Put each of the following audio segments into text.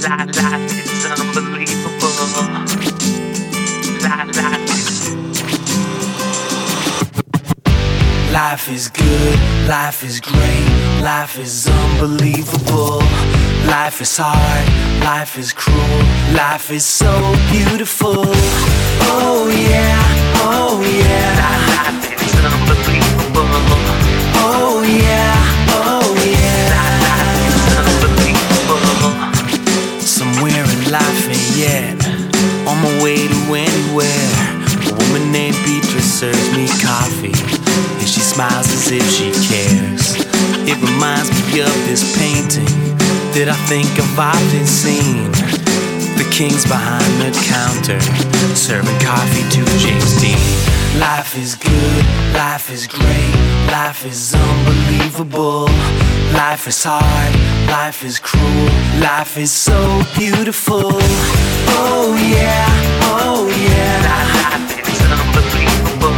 Life is unbelievable. Life is good, life is great, life is unbelievable. Life is hard, life is cruel, life is so beautiful. Oh yeah, oh yeah. Life is unbelievable. Oh yeah, oh yeah. Life is unbelievable. Somewhere in life ain't yet, on my way to anywhere. A woman named Beatrice serves me coffee, and she smiles as if she cares. It reminds me of this painting that I think I've often seen. The king's behind the counter, serving coffee to James Dean. Life is good, life is great, life is unbelievable. Life is hard, life is cruel, life is so beautiful. Oh yeah, oh yeah. Life is unbelievable.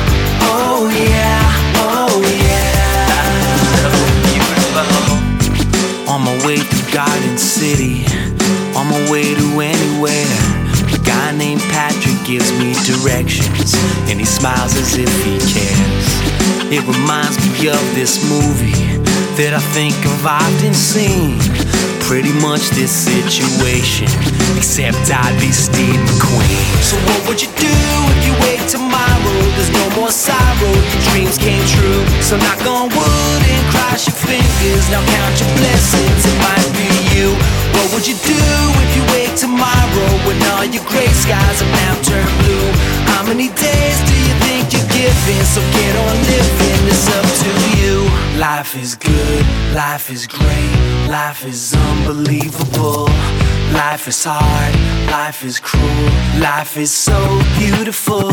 Oh yeah, oh yeah. So beautiful. On my way through Garden City, on my way to anywhere, a guy named Patrick gives me directions, and he smiles as if he cares. It reminds me of this movie that I think I've often seen. Pretty much this situation, except I'd be Steve McQueen. So what would you do if you wake tomorrow? There's no more sorrow, your dreams came true. So knock on wood and cross your fingers. Now count your blessings, it might be you. What would you do if you wake tomorrow when all your gray skies have now turned blue? How many days do you think you're given? So get on living, it's up to you. Life is good, life is great, life is unbelievable. Life is hard, life is cruel, life is so beautiful.